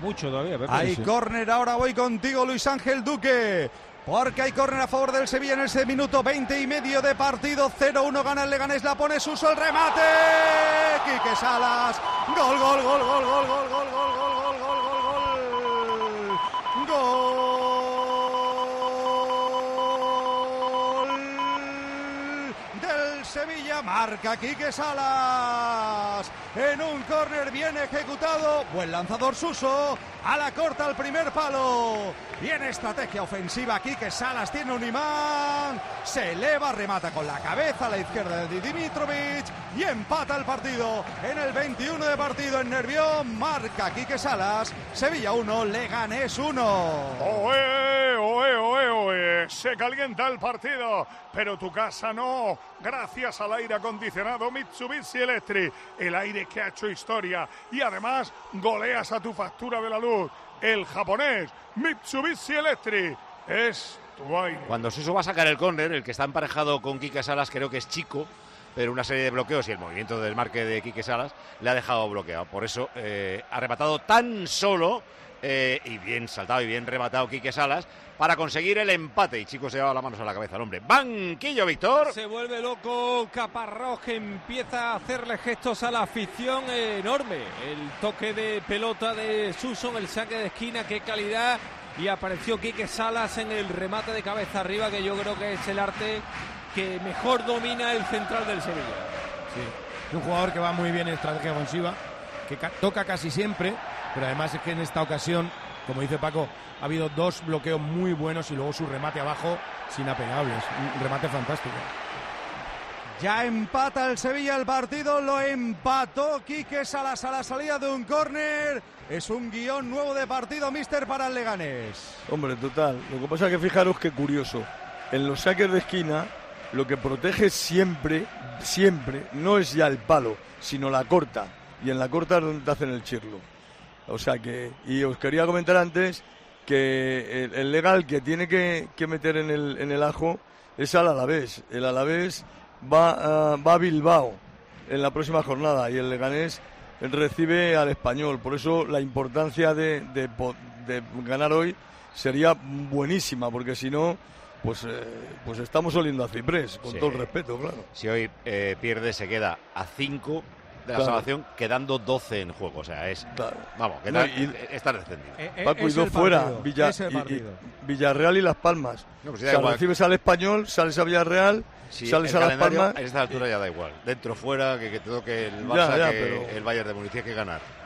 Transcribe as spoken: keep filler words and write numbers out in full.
mucho todavía, Pepe. Hay sí. córner, ahora voy contigo, Luis Ángel Duque. Porque hay córner a favor del Sevilla en ese minuto veinte y medio de partido. cero uno gana el Leganés, la pone Suso, el remate. Quique Salas. Gol, gol, gol, gol, gol, gol, gol, gol, gol, gol, gol, gol. Gol del Sevilla, marca Quique Salas. En un córner bien ejecutado. Buen lanzador Suso. A la corta al primer palo. Bien estrategia ofensiva. Quique Salas tiene un imán. Se eleva, remata con la cabeza a la izquierda de Dimitrovic. Y empata el partido. En el veintiuno de partido en Nervión. Marca Quique Salas. Sevilla uno, Leganés uno. ¡Oe, oe, oe, oe! Se calienta el partido. Pero tu casa no. Gracias al aire acondicionado Mitsubishi Electric. El aire que ha hecho historia. Y además goleas a tu factura de la luz. El japonés Mitsubishi Electric es tu aire. Cuando Suso va a sacar el córner, el que está emparejado con Quique Salas creo que es Chico, pero una serie de bloqueos y el movimiento del marque de Quique Salas le ha dejado bloqueado. Por eso eh, ha rematado tan solo eh, y bien saltado y bien rematado Quique Salas para conseguir el empate. Y Chico se lleva las manos a la cabeza al hombre. Banquillo, Víctor. Se vuelve loco Caparrós, que empieza a hacerle gestos a la afición enorme. El toque de pelota de Suso, el saque de esquina, qué calidad. Y apareció Quique Salas en el remate de cabeza arriba, que yo creo que es el arte que mejor domina el central del Sevilla. Sí, un jugador que va muy bien en estrategia ofensiva, que ca- toca casi siempre, pero además es que en esta ocasión, como dice Paco, ha habido dos bloqueos muy buenos y luego su remate abajo sin apegables. Un remate fantástico. Ya empata el Sevilla el partido, lo empató Quique Salas a la salida de un córner. Es un guión nuevo de partido, míster, para el Leganés. Hombre, total. Lo que pasa es que fijaros qué curioso. En los saques de esquina, lo que protege siempre, siempre, no es ya el palo, sino la corta. Y en la corta es donde te hacen el chirlo. O sea que, y os quería comentar antes que el, el legal que tiene que, que meter en el, en el ajo es al Alavés. El Alavés va, uh, va a Bilbao en la próxima jornada y el Leganés recibe al Español. Por eso la importancia de, de, de ganar hoy sería buenísima, porque si no, pues, eh, pues estamos oliendo a ciprés, con Sí. todo el respeto, claro. Si hoy eh, pierde, se queda a cinco de la Claro. salvación, quedando doce en juego. O sea, es. Claro. Vamos, que No, da- y- está descendido. Eh, Paco, y es dos el fuera, partido, Villa, es el y- y partido. Villarreal y Las Palmas. No, pues o da sea, igual. recibes al Español, sales a Villarreal, Sí, sales el a Las calendario Palmas. a esta altura ya da igual. Dentro, fuera, que, que te toque el Ya, Barça, ya, que pero- el Bayern de Múnich, hay que ganar.